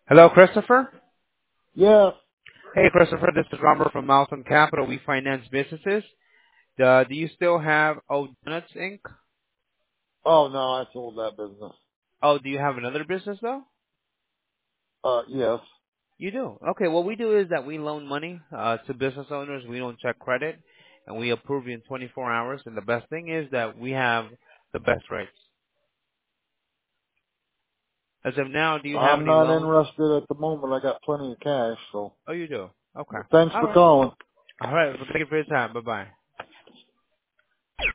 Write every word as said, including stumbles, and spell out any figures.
Hello, Christopher? Yes. Hey, Christopher, this is Robert from Mountain Capital. We finance businesses. Uh, do you still have Old Donuts Incorporated? Oh no, I sold that business. Oh, do you have another business, though? Uh, yes. You do. Okay, what we do is that we loan money uh, to business owners. We don't check credit, and we approve you in twenty-four hours. And the best thing is that we have the best rates. As of now, do you have I'm any not loans? interested at the moment. I got plenty of cash, so. Oh, you do. Okay. Thanks All for right. calling. All right. Well, thank you for your time. Bye-bye.